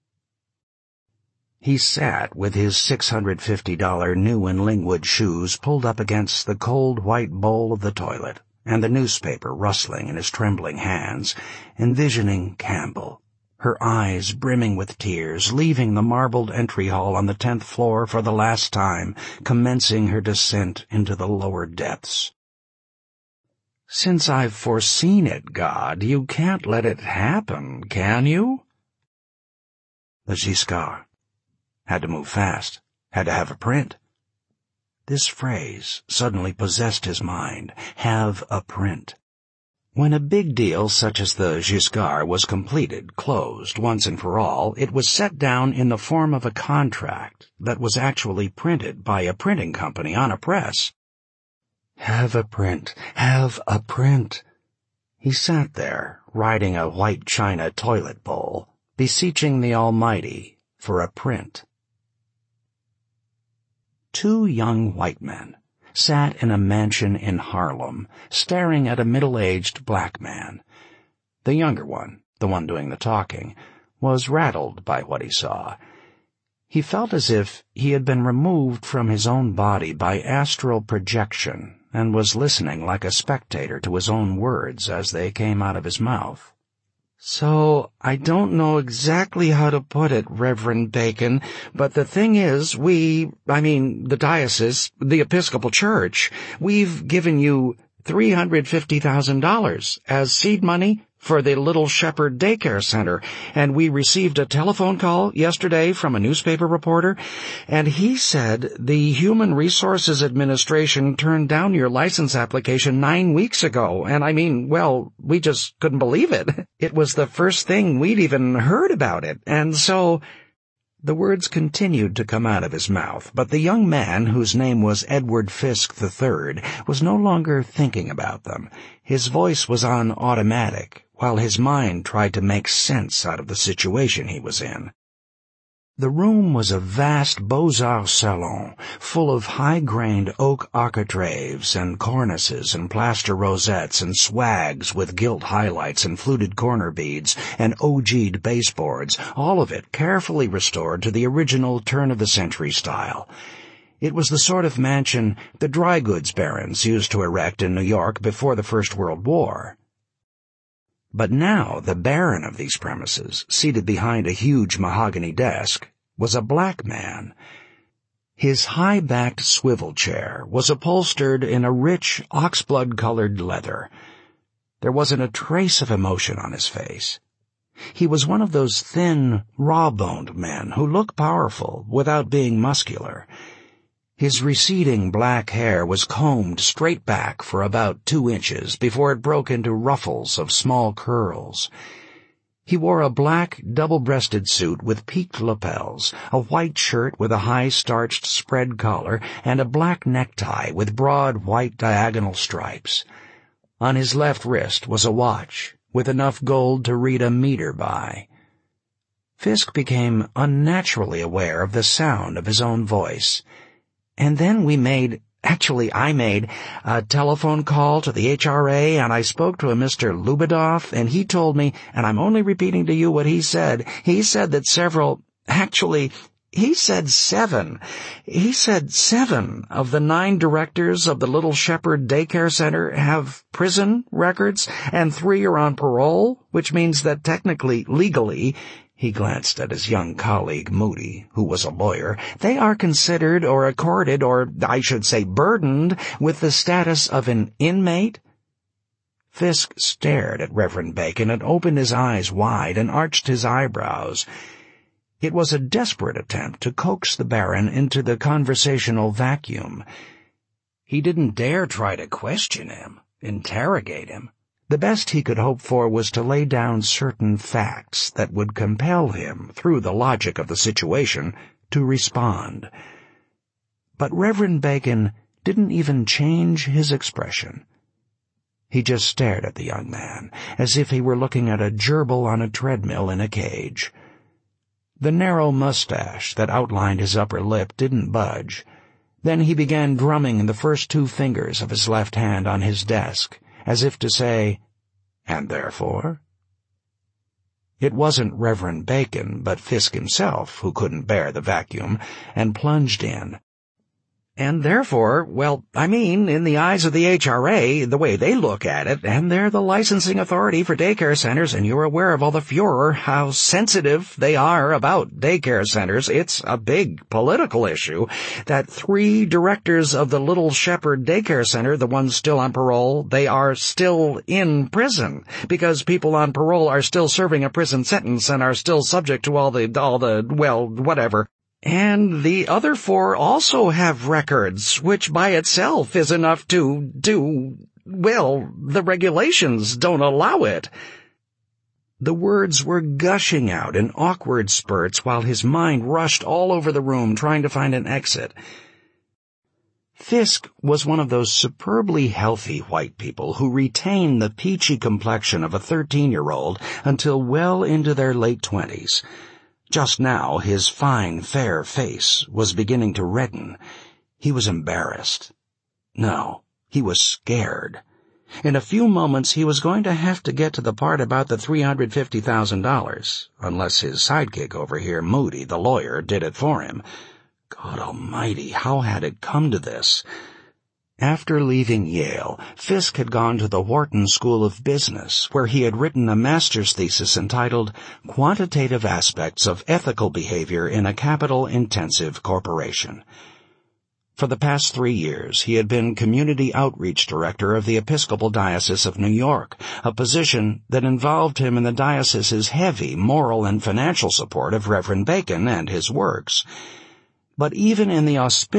Speaker 1: He sat with his $650 new and Lingwood shoes pulled up against the cold white bowl of the toilet, and the newspaper rustling in his trembling hands, envisioning Campbell, her eyes brimming with tears, leaving the marbled entry hall on the 10th floor for the last time, commencing her descent into the lower depths. "Since I've foreseen it, God, you can't let it happen, can you?" The Giscard. Had to move fast. Had to have a print. This phrase suddenly possessed his mind. Have a print. When a big deal such as the Giscard was completed, closed, once and for all, it was set down in the form of a contract that was actually printed by a printing company on a press. Have a print. Have a print. He sat there, riding a white china toilet bowl, beseeching the Almighty for a print. 2 young white men sat in a mansion in Harlem, staring at a middle-aged black man. The younger one, the one doing the talking, was rattled by what he saw. He felt as if he had been removed from his own body by astral projection and was listening like a spectator to his own words as they came out of his mouth.
Speaker 2: "So, I don't know exactly how to put it, Reverend Bacon, but the thing is, the diocese, the Episcopal Church, we've given you $350,000 as seed money for the Little Shepherd Daycare Center, and we received a telephone call yesterday from a newspaper reporter, and he said the Human Resources Administration turned down your license application 9 weeks ago, and we just couldn't believe it. It was the first thing we'd even heard about it, and so—"
Speaker 1: The words continued to come out of his mouth, but the young man, whose name was Edward Fisk III, was no longer thinking about them. His voice was on automatic, while his mind tried to make sense out of the situation he was in. The room was a vast Beaux-Arts salon, full of high-grained oak architraves and cornices and plaster rosettes and swags with gilt highlights and fluted corner beads and OG'd baseboards, all of it carefully restored to the original turn-of-the-century style. It was the sort of mansion the dry goods barons used to erect in New York before the First World War. But now the baron of these premises, seated behind a huge mahogany desk, was a black man. His high-backed swivel chair was upholstered in a rich oxblood-colored leather. There wasn't a trace of emotion on his face. He was one of those thin, raw-boned men who look powerful without being muscular. His receding black hair was combed straight back for about 2 inches before it broke into ruffles of small curls. He wore a black, double-breasted suit with peaked lapels, a white shirt with a high-starched spread collar, and a black necktie with broad white diagonal stripes. On his left wrist was a watch, with enough gold to read a meter by. Fisk became unnaturally aware of the sound of his own voice. And then I made a telephone call to the HRA, and I spoke to a Mr. Lubidoff, and he told me, and I'm only repeating to you what he said. He said that he said 7. He said 7 of the 9 directors of the Little Shepherd Daycare Center have prison records, and 3 are on parole, which means that technically, legally, he glanced at his young colleague, Moody, who was a lawyer, they are considered or accorded, or I should say burdened, with the status of an inmate. Fisk stared at Reverend Bacon and opened his eyes wide and arched his eyebrows. It was a desperate attempt to coax the Baron into the conversational vacuum. He didn't dare try to question him, interrogate him. The best he could hope for was to lay down certain facts that would compel him, through the logic of the situation, to respond. But Reverend Bacon didn't even change his expression. He just stared at the young man, as if he were looking at a gerbil on a treadmill in a cage. The narrow mustache that outlined his upper lip didn't budge. Then he began drumming the first 2 fingers of his left hand on his desk, as if to say, "And therefore?" It wasn't Reverend Bacon, but Fisk himself, who couldn't bear the vacuum, and plunged in. "And therefore, in the eyes of the HRA, the way they look at it, and they're the licensing authority for daycare centers, and you're aware of all the furor, how sensitive they are about daycare centers, it's a big political issue, that 3 directors of the Little Shepherd Daycare Center, the ones still on parole, they are still in prison, because people on parole are still serving a prison sentence and are still subject to all the whatever. And the other 4 also have records, which by itself is enough the regulations don't allow it." The words were gushing out in awkward spurts while his mind rushed all over the room trying to find an exit. Fisk was one of those superbly healthy white people who retain the peachy complexion of a 13-year-old until well into their late 20s. Just now, his fine, fair face was beginning to redden. He was embarrassed. No, he was scared. In a few moments, he was going to have to get to the part about the $350,000, unless his sidekick over here, Moody, the lawyer, did it for him. God almighty, how had it come to this? After leaving Yale, Fisk had gone to the Wharton School of Business, where he had written a master's thesis entitled Quantitative Aspects of Ethical Behavior in a Capital-Intensive Corporation. For the past 3 years, he had been Community Outreach Director of the Episcopal Diocese of New York, a position that involved him in the diocese's heavy moral and financial support of Reverend Bacon and his works. But even in the auspicious